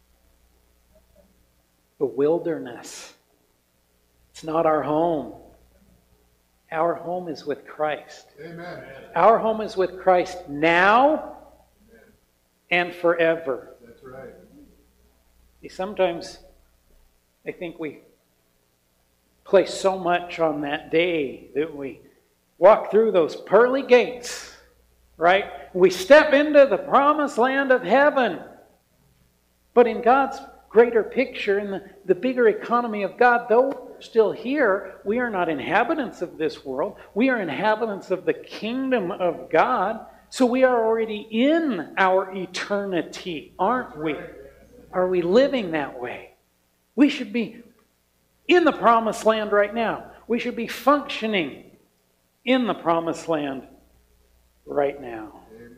The wilderness, it's not our home. Our home is with Christ. Amen. Our home is with Christ now and forever. That's right. See, sometimes I think we place so much on that day that we walk through those pearly gates, right? We step into the promised land of heaven. But in God's greater picture, in the, the bigger economy of God, though we're still here, we are not inhabitants of this world. We are inhabitants of the kingdom of God. So we are already in our eternity, aren't we? Are we living that way? We should be in the promised land right now. We should be functioning in the promised land right now. Amen.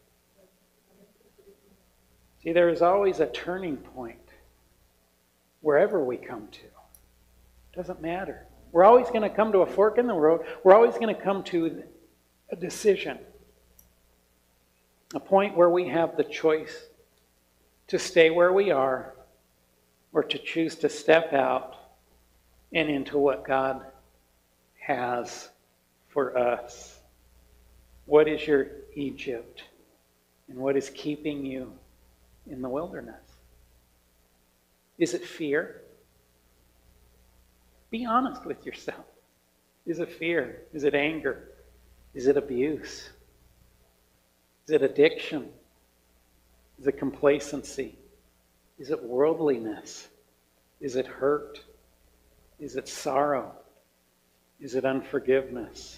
See, there is always a turning point wherever we come to. It doesn't matter. We're always going to come to a fork in the road. We're always going to come to a decision. A point where we have the choice to stay where we are or to choose to step out and into what God has for us. What is your Egypt? And what is keeping you in the wilderness? Is it fear? Be honest with yourself. Is it fear? Is it anger? Is it abuse? Is it addiction? Is it complacency? Is it worldliness? Is it hurt? Is it sorrow? Is it unforgiveness?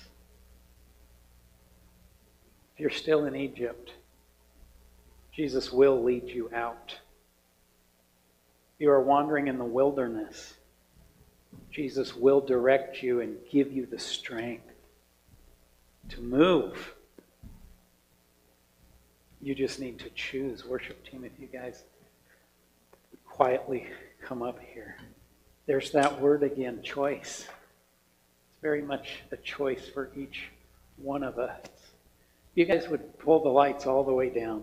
If you're still in Egypt, Jesus will lead you out. If you are wandering in the wilderness, Jesus will direct you and give you the strength to move. You just need to choose. Worship team, if you guys would quietly come up here. There's that word again, choice. It's very much a choice for each one of us. You guys would pull the lights all the way down.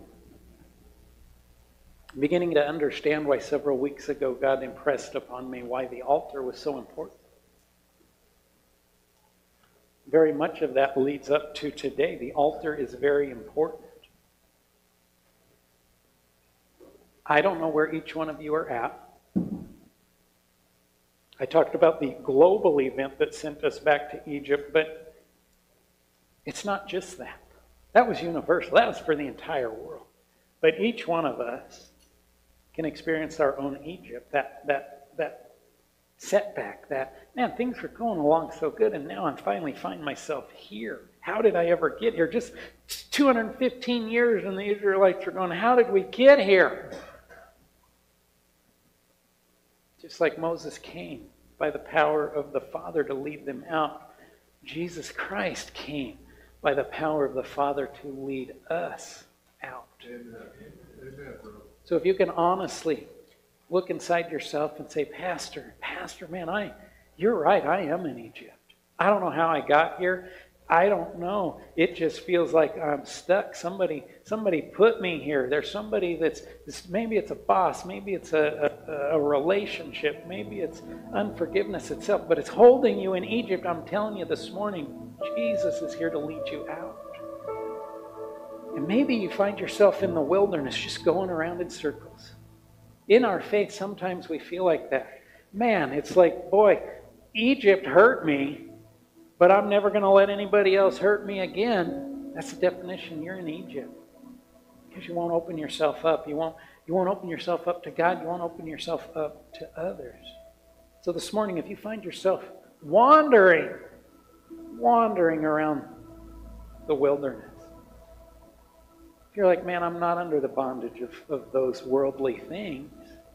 I'm beginning to understand why several weeks ago God impressed upon me why the altar was so important. Very much of that leads up to today. The altar is very important. I don't know where each one of you are at. I talked about the global event that sent us back to Egypt, but it's not just that. That was universal. That was for the entire world. But each one of us can experience our own Egypt, that that that setback, that, man, things were going along so good, and now I finally find myself here. How did I ever get here? Just two hundred fifteen years, and the Israelites are going, how did we get here? Just like Moses came by the power of the Father to lead them out, Jesus Christ came by the power of the Father to lead us out. Amen. Amen, bro. So if you can honestly look inside yourself and say, Pastor, Pastor, man, I, you're right, I am in Egypt. I don't know how I got here. I don't know. It just feels like I'm stuck. Somebody somebody put me here. There's somebody that's, maybe it's a boss, maybe it's a, a, a relationship, maybe it's unforgiveness itself, but it's holding you in Egypt. I'm telling you this morning, Jesus is here to lead you out. And maybe you find yourself in the wilderness just going around in circles. In our faith, sometimes we feel like that. Man, it's like, boy, Egypt hurt me, but I'm never going to let anybody else hurt me again. That's the definition. You're in Egypt. Because you won't open yourself up. You won't, you won't open yourself up to God. You won't open yourself up to others. So this morning, if you find yourself wandering, wandering around the wilderness. If you're like, man, I'm not under the bondage of, of those worldly things,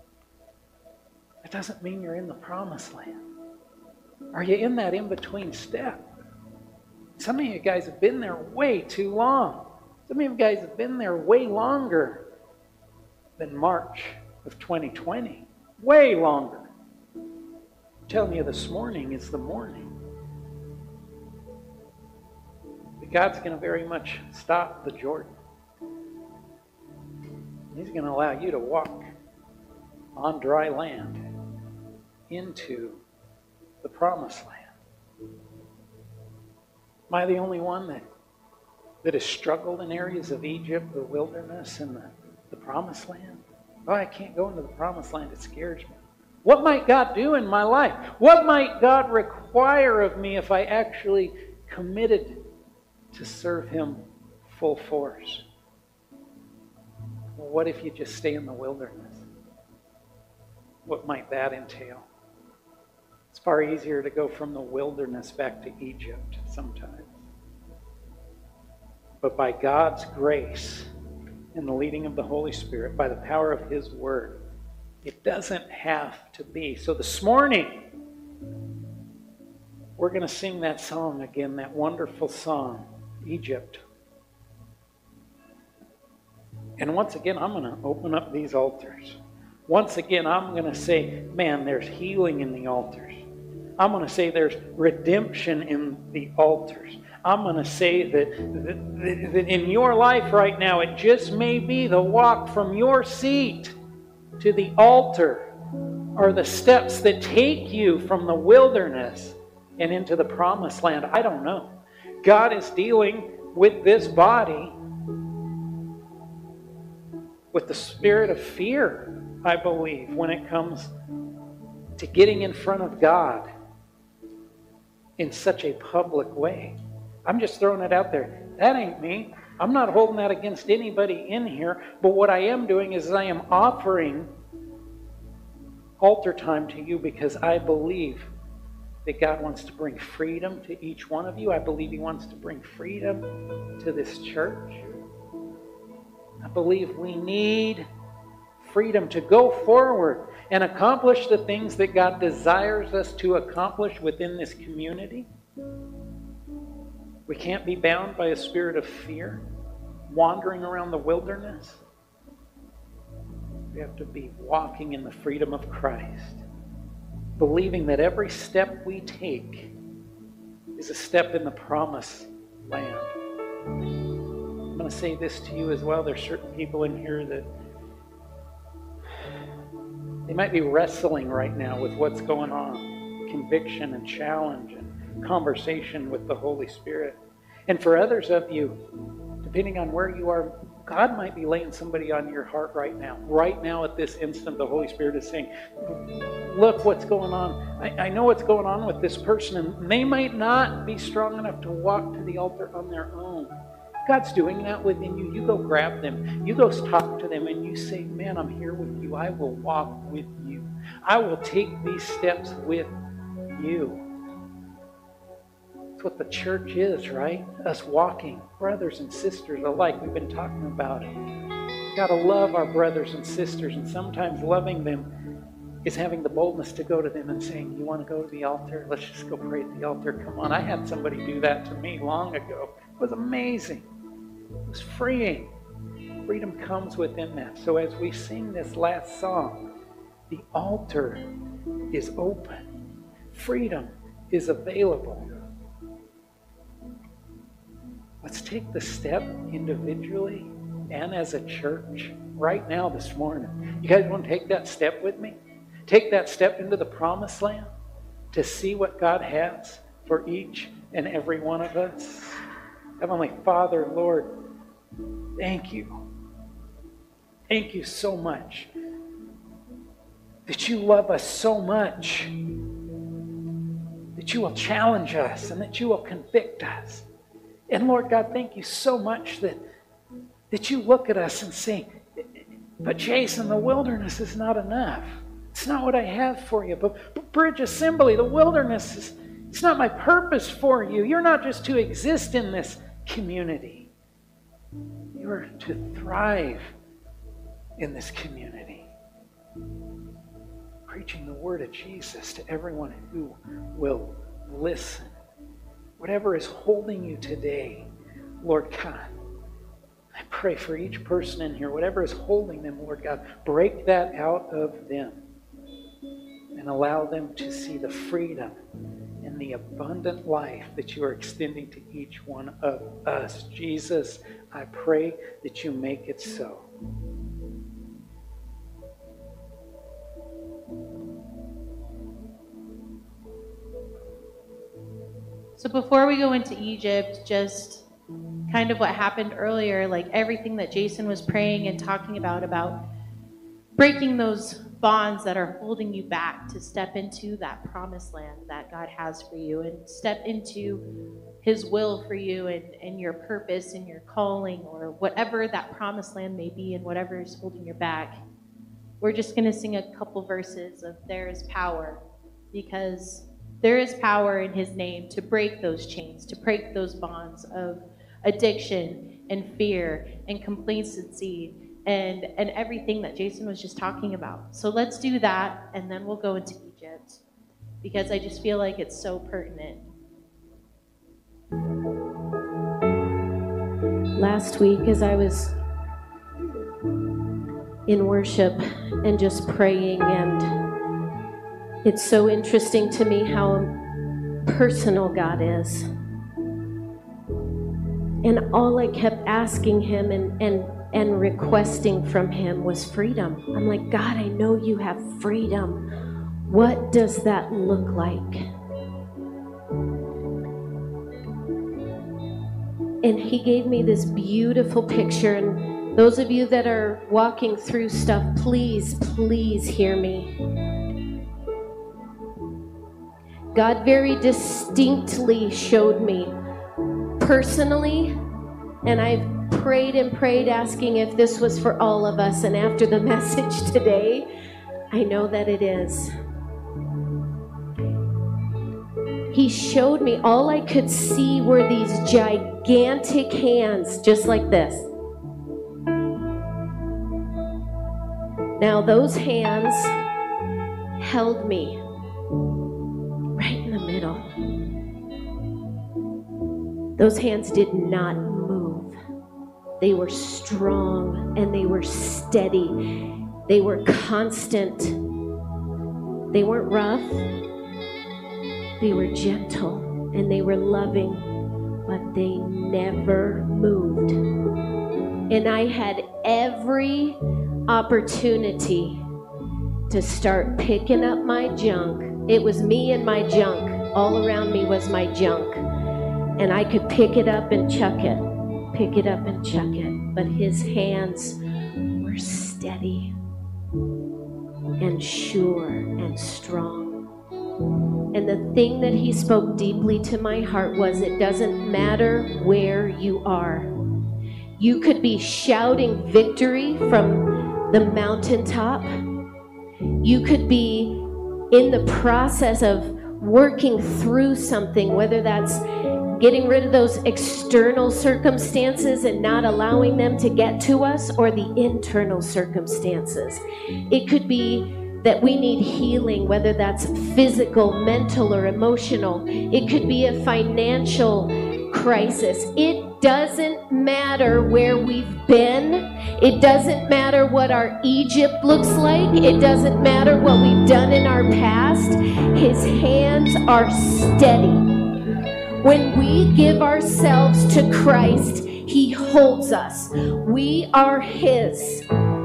it doesn't mean you're in the promised land. Are you in that in-between step? Some of you guys have been there way too long. Some of you guys have been there way longer than March of twenty twenty. Way longer. I'm telling you, this morning is the morning. But God's going to very much stop the Jordan. He's going to allow you to walk on dry land into the promised land. Am I the only one that, that has struggled in areas of Egypt, the wilderness, and the, the promised land? Oh, I can't go into the promised land. It scares me. What might God do in my life? What might God require of me if I actually committed to serve Him full force? Well, what if you just stay in the wilderness? What might that entail? It's far easier to go from the wilderness back to Egypt sometimes. But by God's grace and the leading of the Holy Spirit, by the power of His Word, it doesn't have to be. So this morning, we're going to sing that song again, that wonderful song, Egypt. And once again, I'm going to open up these altars. Once again, I'm going to say, man, there's healing in the altars. I'm going to say there's redemption in the altars. I'm going to say that, that, that in your life right now, it just may be the walk from your seat to the altar or the steps that take you from the wilderness and into the promised land. I don't know. God is dealing with this body with the spirit of fear, I believe, when it comes to getting in front of God in such a public way. I'm just throwing it out there. That ain't me. I'm not holding that against anybody in here, but what I am doing is I am offering altar time to you because I believe that God wants to bring freedom to each one of you. I believe He wants to bring freedom to this church. I believe we need freedom to go forward and accomplish the things that God desires us to accomplish within this community. We can't be bound by a spirit of fear, wandering around the wilderness. We have to be walking in the freedom of Christ, believing that every step we take is a step in the promised land. I'm going to say this to you as well. There's certain people in here that they might be wrestling right now with what's going on, conviction and challenge and conversation with the Holy Spirit. And for others of you, depending on where you are, God might be laying somebody on your heart right now. Right now at this instant, the Holy Spirit is saying, look what's going on. I, I know what's going on with this person, and they might not be strong enough to walk to the altar on their own. God's doing that within you. You go grab them. You go talk to them and you say, man, I'm here with you. I will walk with you. I will take these steps with you. That's what the church is, right? Us walking, brothers and sisters alike. We've been talking about it. We've got to love our brothers and sisters, and sometimes loving them is having the boldness to go to them and saying, you want to go to the altar? Let's just go pray at the altar. Come on. I had somebody do that to me long ago. It was amazing. It was freeing. Freedom comes within that. So as we sing this last song, the altar is open. Freedom is available. Let's take the step individually and as a church right now this morning. You guys want to take that step with me? Take that step into the promised land to see what God has for each and every one of us. Heavenly Father, Lord, thank you. Thank you so much that you love us so much, that you will challenge us and that you will convict us. And Lord God, thank you so much that, that you look at us and say, but Jason, the wilderness is not enough. It's not what I have for you. But, but Bridge Assembly, the wilderness is it's not my purpose for you. You're not just to exist in this community. You are to thrive in this community, preaching the word of Jesus to everyone who will listen. Whatever is holding you today, Lord God, I pray for each person in here, whatever is holding them, Lord God, break that out of them and allow them to see the freedom and the abundant life that you are extending to each one of us. Jesus, I pray that you make it so. So before we go into Egypt, just kind of what happened earlier, like everything that Jason was praying and talking about, about breaking those bonds that are holding you back to step into that promised land that God has for you and step into his will for you and, and your purpose and your calling or whatever that promised land may be and whatever is holding you back. We're just going to sing a couple verses of There Is Power, because there is power in his name to break those chains, to break those bonds of addiction and fear and complacency and, and everything that Jason was just talking about. So let's do that, and then we'll go into Egypt, because I just feel like it's so pertinent. Last week, as I was in worship and just praying, and it's so interesting to me how personal God is. And all I kept asking him and, and, and requesting from him was freedom. I'm like, God, I know you have freedom. What does that look like? And he gave me this beautiful picture. And those of you that are walking through stuff, please, please hear me. God very distinctly showed me personally, and I've prayed and prayed asking if this was for all of us, and after the message today, I know that it is. He showed me, all I could see were these gigantic hands, just like this. Now those hands held me right in the middle. Those hands did not move. They were strong and they were steady. They were constant. They weren't rough. They were gentle and they were loving, but they never moved. And I had every opportunity to start picking up my junk. It was me and my junk. All around me was my junk. And I could pick it up and chuck it, pick it up and chuck it. But his hands were steady and sure and strong. And the thing that he spoke deeply to my heart was, it doesn't matter where you are. You could be shouting victory from the mountaintop. You could be in the process of working through something, whether that's getting rid of those external circumstances and not allowing them to get to us, or the internal circumstances. It could be that we need healing, whether that's physical, mental, or emotional. It could be a financial crisis. It doesn't matter where we've been. It doesn't matter what our Egypt looks like. It doesn't matter what we've done in our past. His hands are steady. When we give ourselves to Christ, he holds us. We are his.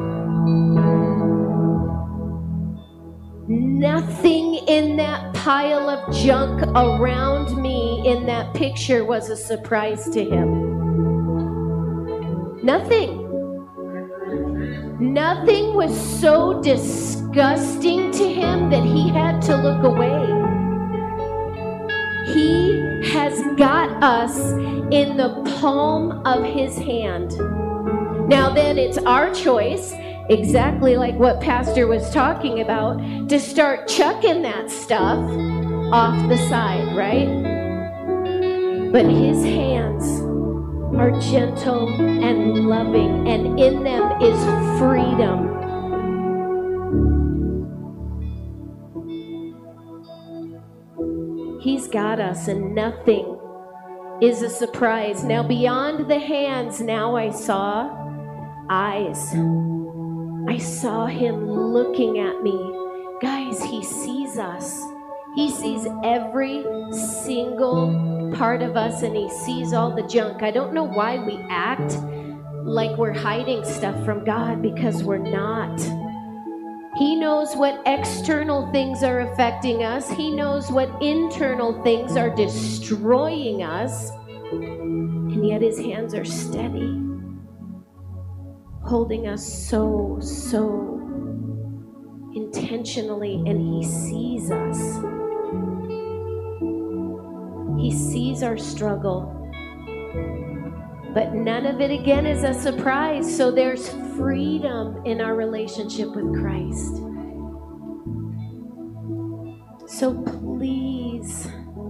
Nothing in that pile of junk around me in that picture was a surprise to him. Nothing. Nothing was so disgusting to him that he had to look away. He has got us in the palm of his hand. Now then, it's our choice, exactly like what Pastor was talking about, to start chucking that stuff off the side, right? But his hands are gentle and loving, and in them is freedom. He's got us, and nothing is a surprise. Now, beyond the hands, now I saw eyes. I saw him looking at me. Guys, he sees us. He sees every single part of us, and he sees all the junk. I don't know why we act like we're hiding stuff from God, because we're not. He knows what external things are affecting us. He knows what internal things are destroying us. And yet his hands are steady, holding us so, so intentionally, and he sees us. He sees our struggle, but none of it again is a surprise. So there's freedom in our relationship with Christ. So please,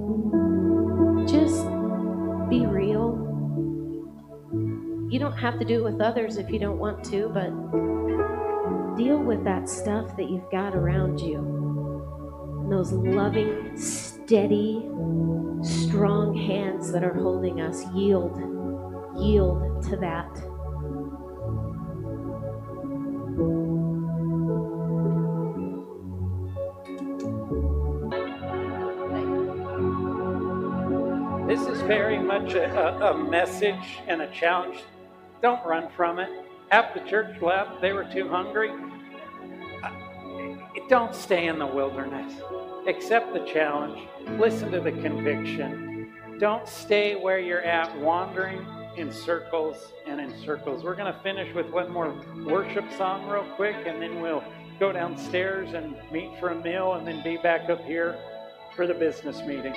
just be real. You don't have to do it with others if you don't want to, but deal with that stuff that you've got around you. And those loving, steady, strong hands that are holding us. Yield. Yield to that. This is very much a, a, a message and a challenge. Don't run from it. Half the church left. They were too hungry. Don't stay in the wilderness. Accept the challenge. Listen to the conviction. Don't stay where you're at, wandering in circles and in circles. We're going to finish with one more worship song real quick, and then we'll go downstairs and meet for a meal, and then be back up here for the business meeting.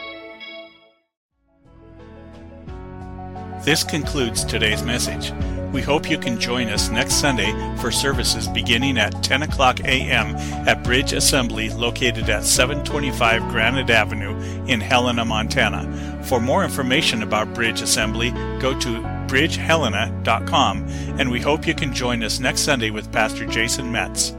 This concludes today's message. We hope you can join us next Sunday for services beginning at ten o'clock a.m. at Bridge Assembly, located at seven twenty-five Granite Avenue in Helena, Montana. For more information about Bridge Assembly, go to bridge helena dot com, and we hope you can join us next Sunday with Pastor Jason Metz.